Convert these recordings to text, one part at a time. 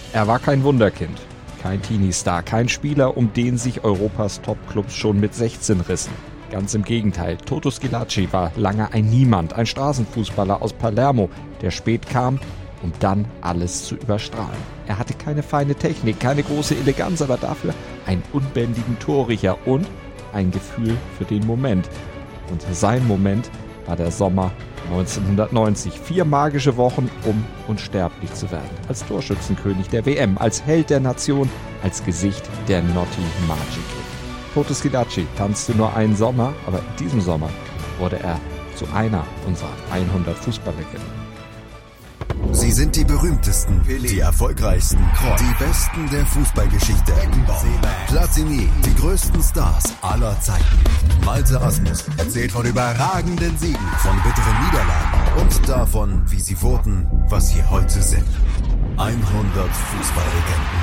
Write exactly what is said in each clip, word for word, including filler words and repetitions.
Er war kein Wunderkind, kein Teenie-Star, kein Spieler, um den sich Europas Topclubs schon mit sechzehn rissen. Ganz im Gegenteil, Toto Schillaci war lange ein Niemand, ein Straßenfußballer aus Palermo, der spät kam, um dann alles zu überstrahlen. Er hatte keine feine Technik, keine große Eleganz, aber dafür einen unbändigen Torriecher und ein Gefühl für den Moment. Und sein Moment war der Sommer neunzehnhundertneunzig. Vier magische Wochen, um unsterblich zu werden. Als Torschützenkönig der W M, als Held der Nation, als Gesicht der Notti Magic. Toto Schillaci tanzte nur einen Sommer, aber in diesem Sommer wurde er zu einer unserer hundert Fußballerlegenden. Sie sind die berühmtesten, die erfolgreichsten, die Besten der Fußballgeschichte. Platini, die größten Stars aller Zeiten. Malte Asmus erzählt von überragenden Siegen, von bitteren Niederlagen und davon, wie sie wurden, was sie heute sind. hundert Fußballlegenden.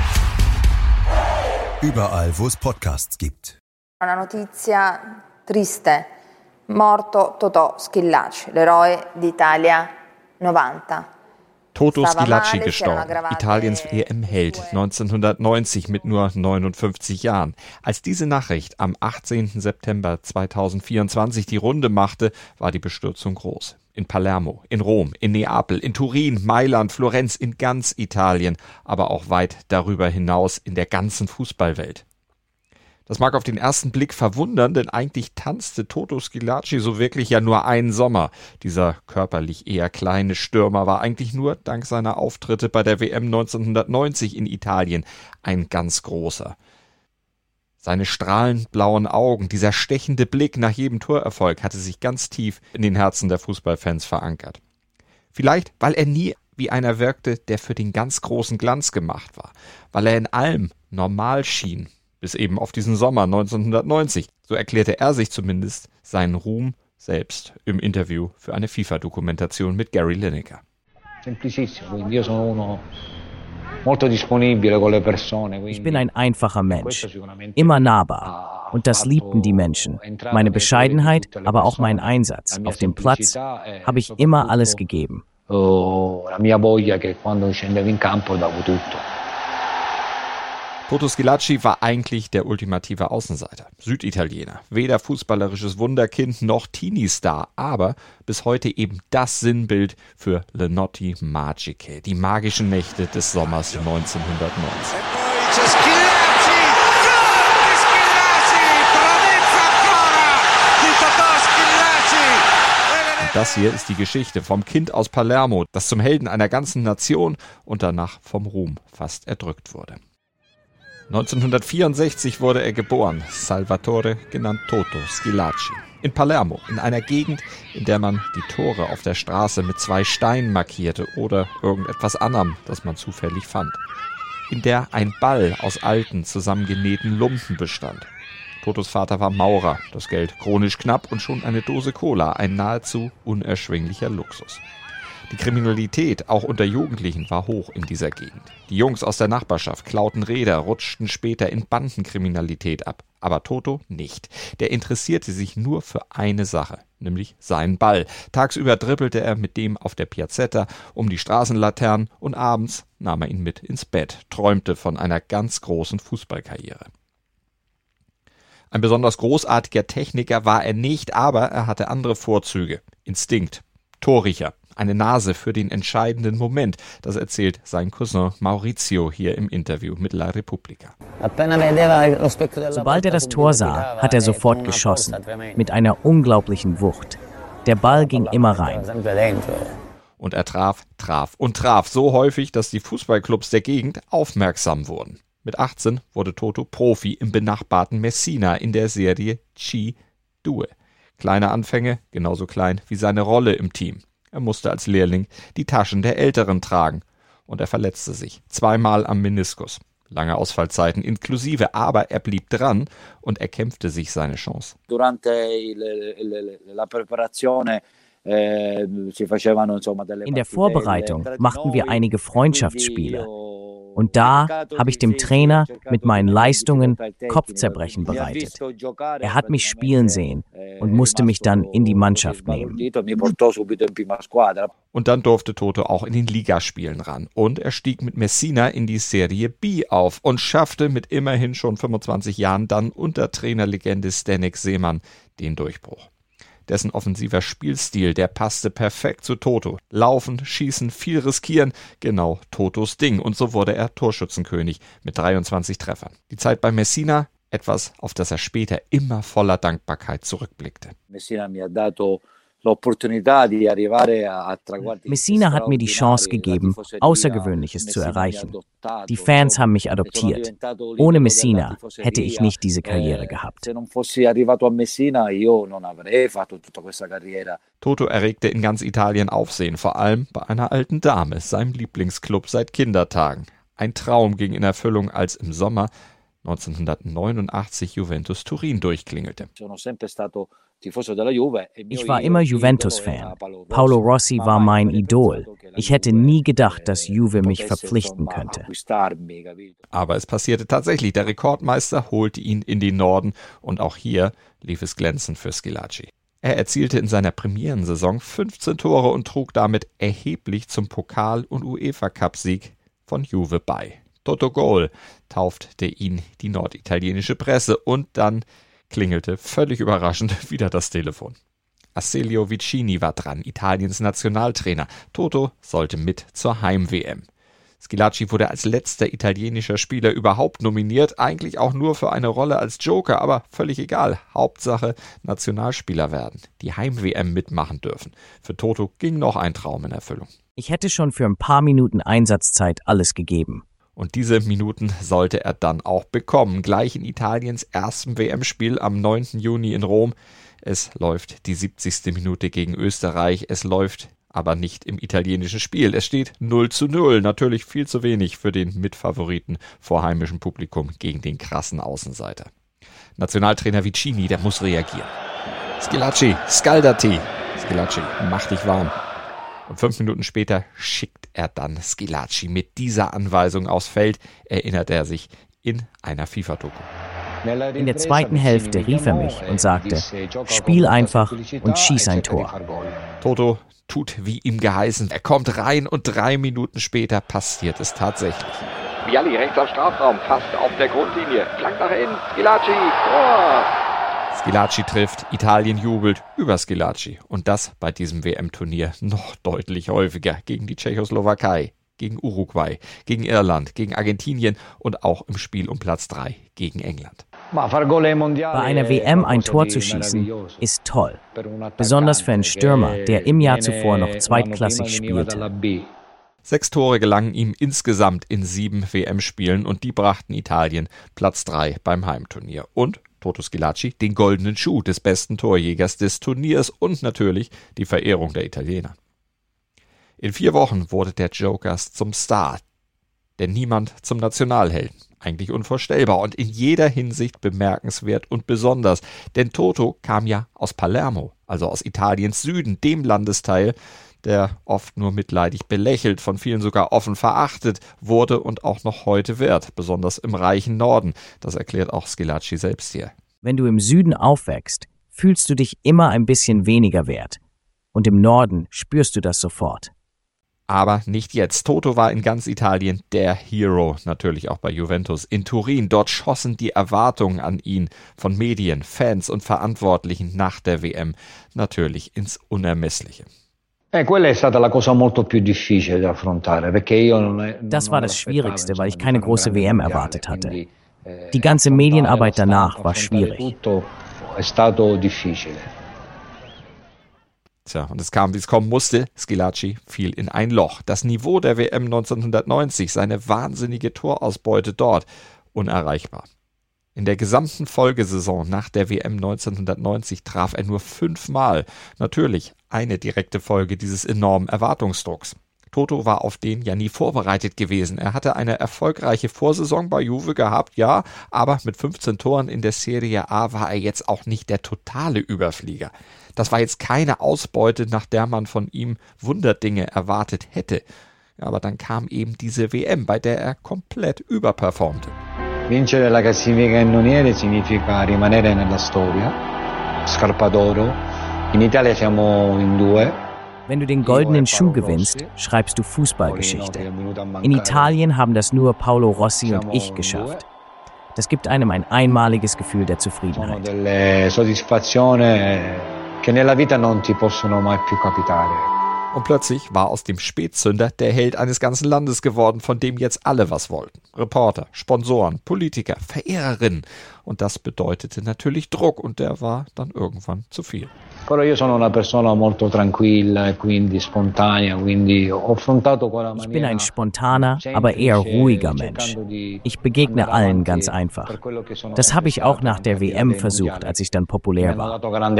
Überall, wo es Podcasts gibt. Una notizia triste. Morto Totò Schillaci, l'eroe d'Italia novanta. Toto Schillaci gestorben, Italiens W M-Held neunzehnhundertneunzig mit nur neunundfünfzig Jahren. Als diese Nachricht am achtzehnten September zweitausendvierundzwanzig die Runde machte, war die Bestürzung groß. In Palermo, in Rom, in Neapel, in Turin, Mailand, Florenz, in ganz Italien, aber auch weit darüber hinaus in der ganzen Fußballwelt. Das mag auf den ersten Blick verwundern, denn eigentlich tanzte Toto Schillaci so wirklich ja nur einen Sommer. Dieser körperlich eher kleine Stürmer war eigentlich nur dank seiner Auftritte bei der W M neunzehnhundertneunzig in Italien ein ganz großer. Seine strahlend blauen Augen, dieser stechende Blick nach jedem Torerfolg hatte sich ganz tief in den Herzen der Fußballfans verankert. Vielleicht, weil er nie wie einer wirkte, der für den ganz großen Glanz gemacht war, weil er in allem normal schien. Bis eben auf diesen Sommer neunzehnhundertneunzig. So erklärte er sich zumindest seinen Ruhm selbst im Interview für eine FIFA-Dokumentation mit Gary Lineker. Ich bin ein einfacher Mensch, immer nahbar. Und das liebten die Menschen. Meine Bescheidenheit, aber auch mein Einsatz. Auf dem Platz habe ich immer alles gegeben. Toto Schillaci war eigentlich der ultimative Außenseiter, Süditaliener, weder fußballerisches Wunderkind noch Teenie-Star, aber bis heute eben das Sinnbild für Le Notti Magiche, die magischen Nächte des Sommers neunzehnhundertneunzig. Und das hier ist die Geschichte vom Kind aus Palermo, das zum Helden einer ganzen Nation und danach vom Ruhm fast erdrückt wurde. neunzehnhundertvierundsechzig wurde er geboren, Salvatore genannt Toto Schillaci. In Palermo, in einer Gegend, in der man die Tore auf der Straße mit zwei Steinen markierte oder irgendetwas anderem, das man zufällig fand. In der ein Ball aus alten, zusammengenähten Lumpen bestand. Totos Vater war Maurer, das Geld chronisch knapp und schon eine Dose Cola, ein nahezu unerschwinglicher Luxus. Die Kriminalität, auch unter Jugendlichen, war hoch in dieser Gegend. Die Jungs aus der Nachbarschaft klauten Räder, rutschten später in Bandenkriminalität ab. Aber Toto nicht. Der interessierte sich nur für eine Sache, nämlich seinen Ball. Tagsüber dribbelte er mit dem auf der Piazzetta um die Straßenlaternen und abends nahm er ihn mit ins Bett, träumte von einer ganz großen Fußballkarriere. Ein besonders großartiger Techniker war er nicht, aber er hatte andere Vorzüge. Instinkt, Torriecher. Eine Nase für den entscheidenden Moment, das erzählt sein Cousin Maurizio hier im Interview mit La Repubblica. Sobald er das Tor sah, hat er sofort geschossen, mit einer unglaublichen Wucht. Der Ball ging immer rein. Und er traf, traf und traf so häufig, dass die Fußballclubs der Gegend aufmerksam wurden. Mit achtzehn wurde Toto Profi im benachbarten Messina in der Serie C zwei. Kleine Anfänge, genauso klein wie seine Rolle im Team. Er musste als Lehrling die Taschen der Älteren tragen und er verletzte sich zweimal am Meniskus. Lange Ausfallzeiten inklusive, aber er blieb dran und erkämpfte sich seine Chance. In der Vorbereitung machten wir einige Freundschaftsspiele. Und da habe ich dem Trainer mit meinen Leistungen Kopfzerbrechen bereitet. Er hat mich spielen sehen und musste mich dann in die Mannschaft nehmen. Und dann durfte Toto auch in den Ligaspielen ran. Und er stieg mit Messina in die Serie B auf und schaffte mit immerhin schon fünfundzwanzig Jahren dann unter Trainerlegende Zdeněk Zeman den Durchbruch. Dessen offensiver Spielstil, der passte perfekt zu Toto. Laufen, schießen, viel riskieren, genau Totos Ding. Und so wurde er Torschützenkönig mit dreiundzwanzig Treffern. Die Zeit bei Messina, etwas, auf das er später immer voller Dankbarkeit zurückblickte. Messina hat mir die Chance gegeben, Außergewöhnliches zu erreichen. Die Fans haben mich adoptiert. Ohne Messina hätte ich nicht diese Karriere gehabt. Toto erregte in ganz Italien Aufsehen, vor allem bei einer alten Dame, seinem Lieblingsclub seit Kindertagen. Ein Traum ging in Erfüllung, als im Sommer neunzehnhundertneunundachtzig Juventus Turin durchklingelte. Ich war immer Juventus-Fan. Paolo Rossi war mein Idol. Ich hätte nie gedacht, dass Juve mich verpflichten könnte. Aber es passierte tatsächlich. Der Rekordmeister holte ihn in den Norden und auch hier lief es glänzend für Schillaci. Er erzielte in seiner Premierensaison fünfzehn Tore und trug damit erheblich zum Pokal- und UEFA-Cup-Sieg von Juve bei. Toto Gol taufte ihn die norditalienische Presse und dann klingelte völlig überraschend wieder das Telefon. Aselio Vicini war dran, Italiens Nationaltrainer. Toto sollte mit zur Heim-W M. Schillaci wurde als letzter italienischer Spieler überhaupt nominiert, eigentlich auch nur für eine Rolle als Joker, aber völlig egal. Hauptsache Nationalspieler werden, die Heim-W M mitmachen dürfen. Für Toto ging noch ein Traum in Erfüllung. Ich hätte schon für ein paar Minuten Einsatzzeit alles gegeben. Und diese Minuten sollte er dann auch bekommen, gleich in Italiens erstem W M-Spiel am neunten Juni in Rom. Es läuft die siebzigste Minute gegen Österreich, es läuft aber nicht im italienischen Spiel. Es steht null zu null, natürlich viel zu wenig für den Mitfavoriten vor heimischem Publikum gegen den krassen Außenseiter. Nationaltrainer Vicini, der muss reagieren. Schillaci, scaldati. Schillaci, mach dich warm. Und fünf Minuten später schickt er dann Schillaci mit dieser Anweisung aufs Feld, erinnert er sich in einer FIFA-Doku. In der zweiten Hälfte rief er mich und sagte, spiel einfach und schieß ein Tor. Toto tut wie ihm geheißen. Er kommt rein und drei Minuten später passiert es tatsächlich. Vialli rechts am Strafraum, fast auf der Grundlinie. Flank nach innen, Schillaci, Tor! Schillaci trifft, Italien jubelt über Schillaci. Und das bei diesem W M-Turnier noch deutlich häufiger gegen die Tschechoslowakei, gegen Uruguay, gegen Irland, gegen Argentinien und auch im Spiel um Platz drei gegen England. Bei einer W M ein Tor zu schießen, ist toll. Besonders für einen Stürmer, der im Jahr zuvor noch zweitklassig spielte. Sechs Tore gelangen ihm insgesamt in sieben W M-Spielen und die brachten Italien Platz drei beim Heimturnier. Und Toto Schillaci den goldenen Schuh des besten Torjägers des Turniers und natürlich die Verehrung der Italiener. In vier Wochen wurde der Joker zum Star, denn niemand zum Nationalhelden. Eigentlich unvorstellbar und in jeder Hinsicht bemerkenswert und besonders, denn Toto kam ja aus Palermo, also aus Italiens Süden, dem Landesteil, der oft nur mitleidig belächelt, von vielen sogar offen verachtet wurde und auch noch heute wird, besonders im reichen Norden. Das erklärt auch Schillaci selbst hier. Wenn du im Süden aufwächst, fühlst du dich immer ein bisschen weniger wert. Und im Norden spürst du das sofort. Aber nicht jetzt. Toto war in ganz Italien der Hero, natürlich auch bei Juventus. In Turin, dort schossen die Erwartungen an ihn von Medien, Fans und Verantwortlichen nach der W M natürlich ins Unermessliche. Das war das Schwierigste, weil ich keine große W M erwartet hatte. Die ganze Medienarbeit danach war schwierig. Tja, und es kam, wie es kommen musste. Schillaci fiel in ein Loch. Das Niveau der W M neunzehnhundertneunzig, seine wahnsinnige Torausbeute dort, unerreichbar. In der gesamten Folgesaison nach der W M neunzehnhundertneunzig traf er nur fünfmal. Natürlich eine direkte Folge dieses enormen Erwartungsdrucks. Toto war auf den ja nie vorbereitet gewesen. Er hatte eine erfolgreiche Vorsaison bei Juve gehabt, ja, aber mit fünfzehn Toren in der Serie A war er jetzt auch nicht der totale Überflieger. Das war jetzt keine Ausbeute, nach der man von ihm Wunderdinge erwartet hätte. Aber dann kam eben diese W M, bei der er komplett überperformte. Vincere la classifica innoniere significa rimanere nella storia. Scarpa d'oro. In Italia siamo in due. Wenn du den goldenen Schuh gewinnst, schreibst du Fußballgeschichte. In Italien haben das nur Paolo Rossi und ich geschafft. Das gibt einem ein einmaliges Gefühl der Zufriedenheit. Und plötzlich war aus dem Spätzünder der Held eines ganzen Landes geworden, von dem jetzt alle was wollten. Reporter, Sponsoren, Politiker, Verehrerinnen. Und das bedeutete natürlich Druck und der war dann irgendwann zu viel. Ich bin ein spontaner, aber eher ruhiger Mensch. Ich begegne allen ganz einfach. Das habe ich auch nach der W M versucht, als ich dann populär war.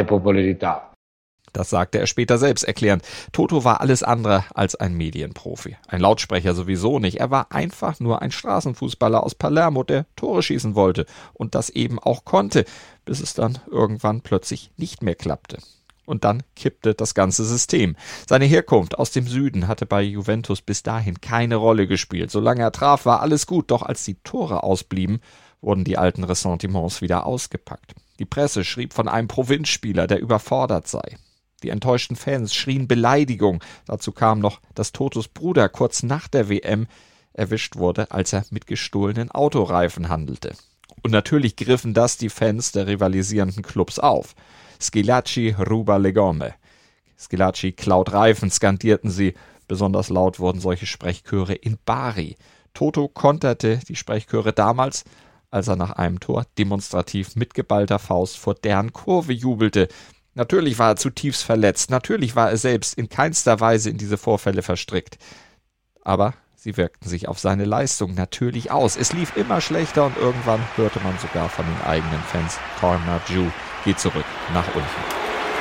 Das sagte er später selbst erklärend. Toto war alles andere als ein Medienprofi. Ein Lautsprecher sowieso nicht. Er war einfach nur ein Straßenfußballer aus Palermo, der Tore schießen wollte und das eben auch konnte, bis es dann irgendwann plötzlich nicht mehr klappte. Und dann kippte das ganze System. Seine Herkunft aus dem Süden hatte bei Juventus bis dahin keine Rolle gespielt. Solange er traf, war alles gut. Doch als die Tore ausblieben, wurden die alten Ressentiments wieder ausgepackt. Die Presse schrieb von einem Provinzspieler, der überfordert sei. Die enttäuschten Fans schrien Beleidigung. Dazu kam noch, dass Totos Bruder kurz nach der W M erwischt wurde, als er mit gestohlenen Autoreifen handelte. Und natürlich griffen das die Fans der rivalisierenden Clubs auf. Schillaci ruba le gomme. Schillaci klaut Reifen, skandierten sie. Besonders laut wurden solche Sprechchöre in Bari. Toto konterte die Sprechchöre damals, als er nach einem Tor demonstrativ mit geballter Faust vor deren Kurve jubelte. Natürlich war er zutiefst verletzt, natürlich war er selbst in keinster Weise in diese Vorfälle verstrickt. Aber sie wirkten sich auf seine Leistung natürlich aus. Es lief immer schlechter und irgendwann hörte man sogar von den eigenen Fans: Torna giù, geht zurück nach unten.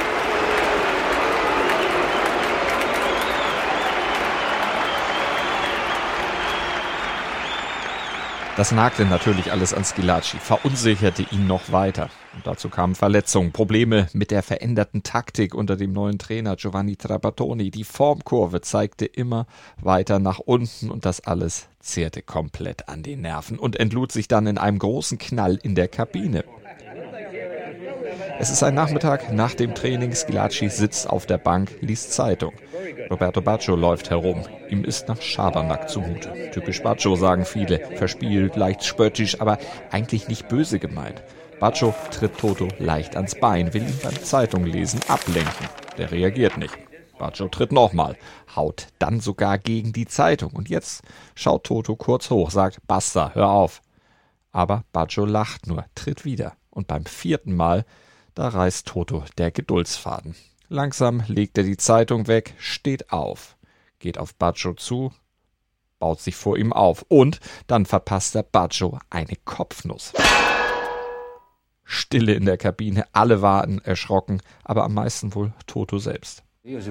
Das nagte natürlich alles an Schillaci, verunsicherte ihn noch weiter. Und dazu kamen Verletzungen, Probleme mit der veränderten Taktik unter dem neuen Trainer Giovanni Trapattoni. Die Formkurve zeigte immer weiter nach unten und das alles zehrte komplett an den Nerven und entlud sich dann in einem großen Knall in der Kabine. Es ist ein Nachmittag nach dem Training. Schillaci sitzt auf der Bank, liest Zeitung. Roberto Baggio läuft herum. Ihm ist nach Schabernack zumute. Typisch Baggio, sagen viele. Verspielt, leicht spöttisch, aber eigentlich nicht böse gemeint. Baggio tritt Toto leicht ans Bein, will ihn beim Zeitunglesen ablenken. Der reagiert nicht. Baggio tritt nochmal, haut dann sogar gegen die Zeitung. Und jetzt schaut Toto kurz hoch, sagt: Basta, hör auf. Aber Baggio lacht nur, tritt wieder. Und beim vierten Mal, da reißt Toto der Geduldsfaden. Langsam legt er die Zeitung weg, steht auf, geht auf Baggio zu, baut sich vor ihm auf und dann verpasst er Baggio eine Kopfnuss. Stille in der Kabine, alle waren erschrocken, aber am meisten wohl Toto selbst. Ich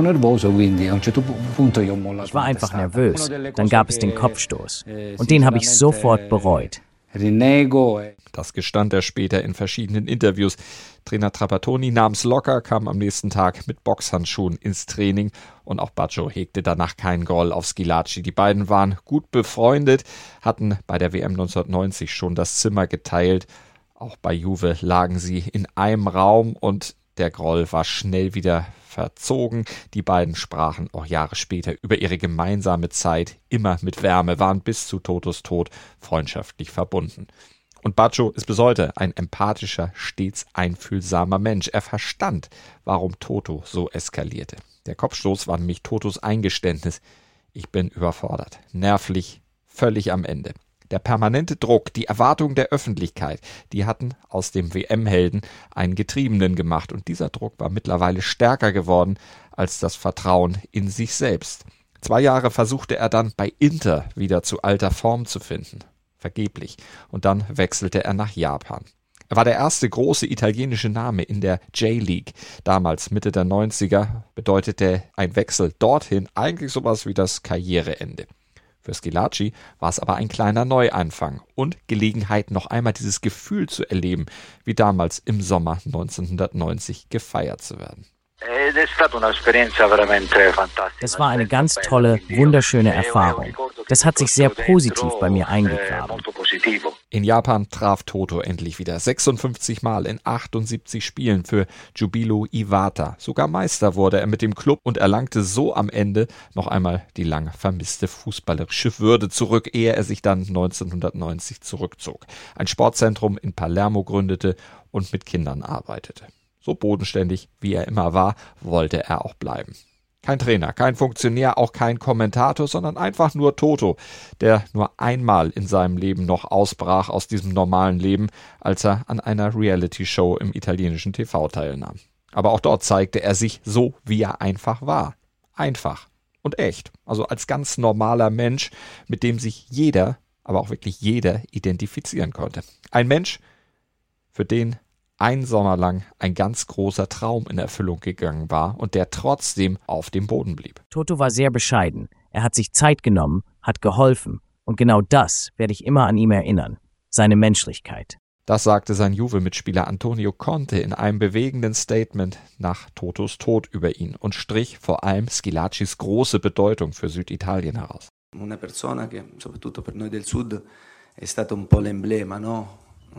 war einfach nervös, dann gab es den Kopfstoß und den habe ich sofort bereut. Das gestand er später in verschiedenen Interviews. Trainer Trapattoni nahm es locker, kam am nächsten Tag mit Boxhandschuhen ins Training und auch Baggio hegte danach keinen Groll auf Schillaci. Die beiden waren gut befreundet, hatten bei der W M neunzehnhundertneunzig schon das Zimmer geteilt. Auch bei Juve lagen sie in einem Raum und der Groll war schnell wieder verzogen. Die beiden sprachen auch Jahre später über ihre gemeinsame Zeit immer mit Wärme, waren bis zu Totos Tod freundschaftlich verbunden. Und Baggio ist bis heute ein empathischer, stets einfühlsamer Mensch. Er verstand, warum Toto so eskalierte. Der Kopfstoß war nämlich Totos Eingeständnis: Ich bin überfordert, nervlich, völlig am Ende. Der permanente Druck, die Erwartung der Öffentlichkeit, die hatten aus dem W M-Helden einen Getriebenen gemacht. Und dieser Druck war mittlerweile stärker geworden als das Vertrauen in sich selbst. Zwei Jahre versuchte er dann bei Inter wieder zu alter Form zu finden. Vergeblich. Und dann wechselte er nach Japan. Er war der erste große italienische Name in der J-League. Damals, Mitte der neunziger, bedeutete ein Wechsel dorthin eigentlich sowas wie das Karriereende. Für Schillaci war es aber ein kleiner Neuanfang und Gelegenheit, noch einmal dieses Gefühl zu erleben, wie damals im Sommer neunzehnhundertneunzig gefeiert zu werden. Das war eine ganz tolle, wunderschöne Erfahrung. Das hat sich sehr positiv bei mir eingegraben. In Japan traf Toto endlich wieder sechsundfünfzig Mal in achtundsiebzig Spielen für Júbilo Iwata. Sogar Meister wurde er mit dem Klub und erlangte so am Ende noch einmal die lang vermisste fußballerische Würde zurück, ehe er sich dann neunzehnhundertneunzig zurückzog, ein Sportzentrum in Palermo gründete und mit Kindern arbeitete. So bodenständig, wie er immer war, wollte er auch bleiben. Kein Trainer, kein Funktionär, auch kein Kommentator, sondern einfach nur Toto, der nur einmal in seinem Leben noch ausbrach aus diesem normalen Leben, als er an einer Reality-Show im italienischen T V teilnahm. Aber auch dort zeigte er sich so, wie er einfach war. Einfach und echt. Also als ganz normaler Mensch, mit dem sich jeder, aber auch wirklich jeder identifizieren konnte. Ein Mensch, für den ein Sommer lang ein ganz großer Traum in Erfüllung gegangen war und der trotzdem auf dem Boden blieb. Toto war sehr bescheiden. Er hat sich Zeit genommen, hat geholfen. Und genau das werde ich immer an ihm erinnern. Seine Menschlichkeit. Das sagte sein Juve-Mitspieler Antonio Conte in einem bewegenden Statement nach Totos Tod über ihn und strich vor allem Schillacis große Bedeutung für Süditalien heraus. Una persona che soprattutto per noi del Sud è stato un po' l'emblema, no?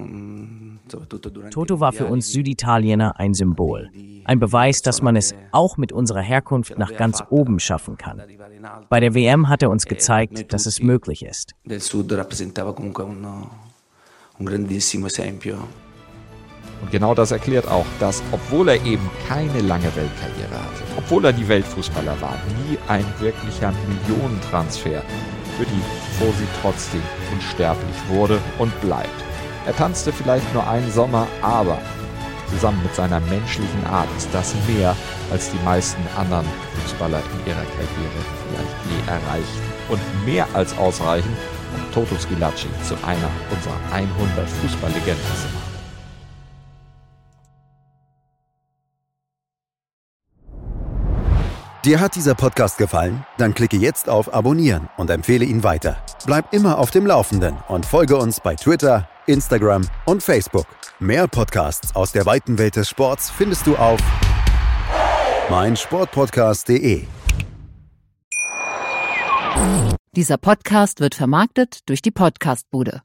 Toto war für uns Süditalier ein Symbol. Ein Beweis, dass man es auch mit unserer Herkunft nach ganz oben schaffen kann. Bei der W M hat er uns gezeigt, dass es möglich ist. Und genau das erklärt auch, dass, obwohl er eben keine lange Weltkarriere hatte, obwohl er die Weltfußballer war, nie ein wirklicher Millionentransfer, für die Tifosi trotzdem unsterblich wurde und bleibt. Er tanzte vielleicht nur einen Sommer, aber zusammen mit seiner menschlichen Art ist das mehr, als die meisten anderen Fußballer in ihrer Karriere vielleicht je erreichten. Und mehr als ausreichend, um Toto Schillaci zu einer unserer hundert Fußballlegenden zu machen. Dir hat dieser Podcast gefallen? Dann klicke jetzt auf Abonnieren und empfehle ihn weiter. Bleib immer auf dem Laufenden und folge uns bei Twitter, Instagram und Facebook. Mehr Podcasts aus der weiten Welt des Sports findest du auf meinsportpodcast punkt de. Dieser Podcast wird vermarktet durch die Podcastbude.